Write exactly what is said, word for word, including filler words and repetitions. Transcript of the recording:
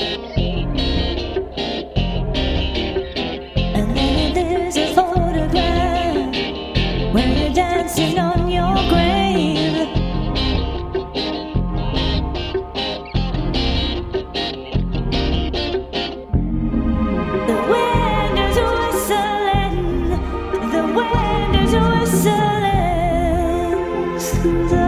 And then there's a photograph where you're dancing on your grave. The wind is whistling, the wind is whistling.